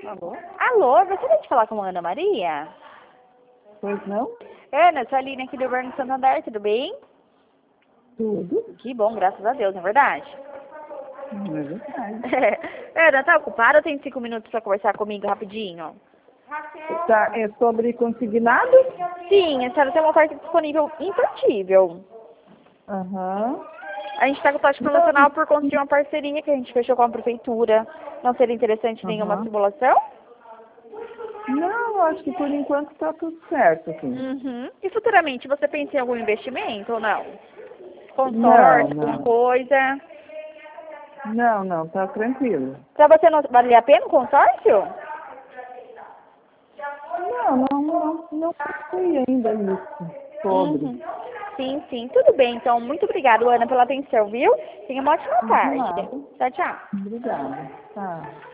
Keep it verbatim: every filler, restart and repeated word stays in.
Alô? Alô, gostaria de falar com a Ana Maria? Pois não? Ana, sou a Aline aqui do Banco Santander, tudo bem? Tudo. Que bom, graças a Deus, não é verdade? Não é verdade. Ana, tá ocupada ou tem cinco minutos para conversar comigo rapidinho? Tá, é sobre consignado? Sim, a senhora tem uma oferta disponível impertível. Aham. A gente está com taxa promocional por conta de uma parceria que a gente fechou com a prefeitura. Não seria interessante nenhuma Aham. simulação? Não, acho que por enquanto tá tudo certo, assim. Uhum. E futuramente, você pensa em algum investimento ou não? Não, Consórcio, alguma não. coisa? Não, não, tá tranquilo. Pra você não valer a pena o consórcio? Não, não, não, não sei ainda isso. Sobre. Uhum. Sim, sim. Tudo bem, então. Muito obrigada, Ana, pela atenção, viu? Tenha uma ótima De tarde. nada. Tchau, tchau. Obrigada. Tá.